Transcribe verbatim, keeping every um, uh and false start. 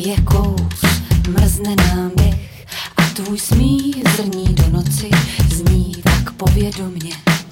je kous, mrzne nám dech a tvůj smích zrní do noci, zní tak povědomně.